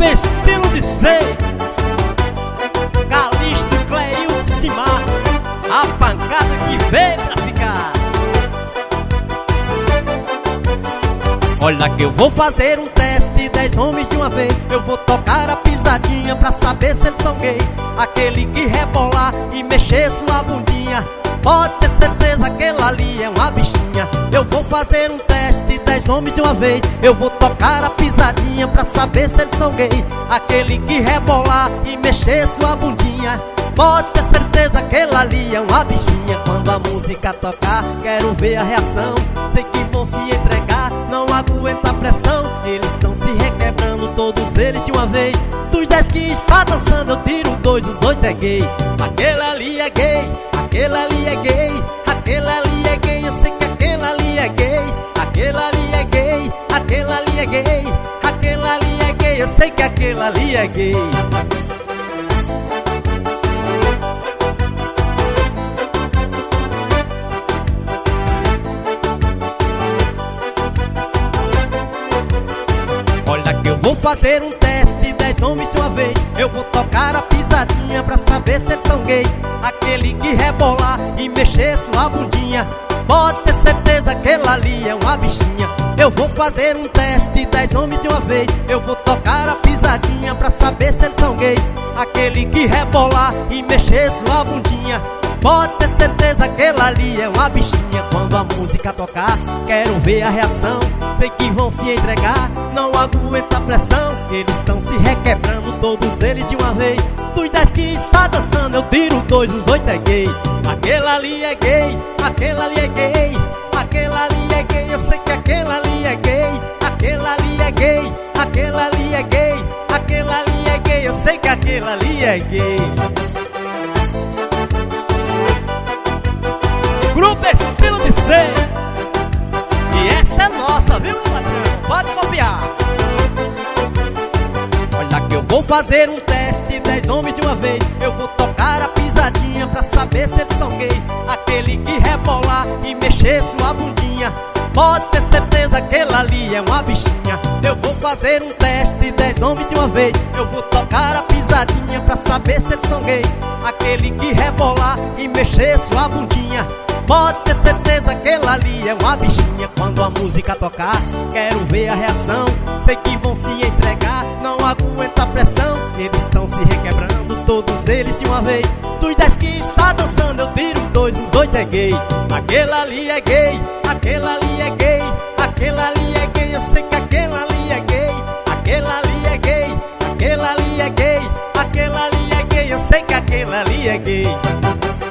Estilo de Ser, Calixto, Cleilton, Simar, a pancada que veio pra ficar. Olha que eu vou fazer um teste, 10 homens de uma vez. Eu vou tocar a pisadinha pra saber se eles são gay. Aquele que rebolar e mexer sua bundinha, pode ter certeza que aquela ali é uma bichinha. Eu vou fazer um teste, 10 homens de uma vez. Eu vou tocar a pisadinha pra saber se eles são gay. Aquele que rebolar e mexer sua bundinha, pode ter certeza que aquela ali é uma bichinha. Quando a música tocar, quero ver a reação. Sei que vão se entregar, não aguenta a pressão. Eles estão se requebrando, todos eles de uma vez. Dos 10 que está dançando, eu tiro 2, os 8 é gay. Aquele ali é gay, aquele ali é gay, aquele ali é gay. Eu sei que aquele ali é gay, aquele ali é gay, aquele ali é gay, aquele ali é gay. Eu sei que aquele ali é gay. Olha que eu vou fazer um teste, 10 homens de uma vez. Eu vou tocar a pisadinha pra saber se eles são gay. Aquele que rebolar e mexer sua bundinha, pode ter certeza que aquela ali é uma bichinha. Eu vou fazer um teste, 10 homens de uma vez. Eu vou tocar a pisadinha pra saber se eles são gay. Aquele que rebolar e mexer sua bundinha, pode ter certeza que aquela ali é uma bichinha. Quando a música tocar, quero ver a reação. Sei que vão se entregar, não aguenta a pressão. Eles estão se requebrando, todos eles de uma vez. Dos 10 que está dançando, eu tiro 2, os 8 é gay. Aquele ali é gay, aquele ali é gay, aquele ali é gay. Eu sei que aquele ali é gay, aquele ali é gay, aquele ali é gay, aquele ali é gay. Eu sei que aquele ali é gay. Grupo Estilo de Ser, e essa é nossa, viu, ladrão? Pode copiar. Olha que eu vou fazer um teste, 10 homens de uma vez. Eu vou tocar a pisadinha pra saber se eles são gay. Aquele que rebolar e mexer sua bundinha, pode ter certeza que aquela ali é uma bichinha. Eu vou fazer um teste, 10 homens de uma vez. Eu vou tocar a pisadinha pra saber se eles são gay. Aquele que rebolar e mexer sua bundinha, pode ter certeza que aquela ali é uma bichinha. Quando a música tocar, quero ver a reação. Sei que vão se entregar, não aguenta a pressão. Eles estão se requebrando, todos eles de uma vez. Dos 10 que está dançando, eu tiro 2, os 8 é gay. Aquele ali é gay, aquele ali é gay, aquele ali é gay. Eu sei que aquele ali é gay, aquele ali é gay, aquele ali é gay, aquele ali é gay. Eu sei que aquele ali é gay.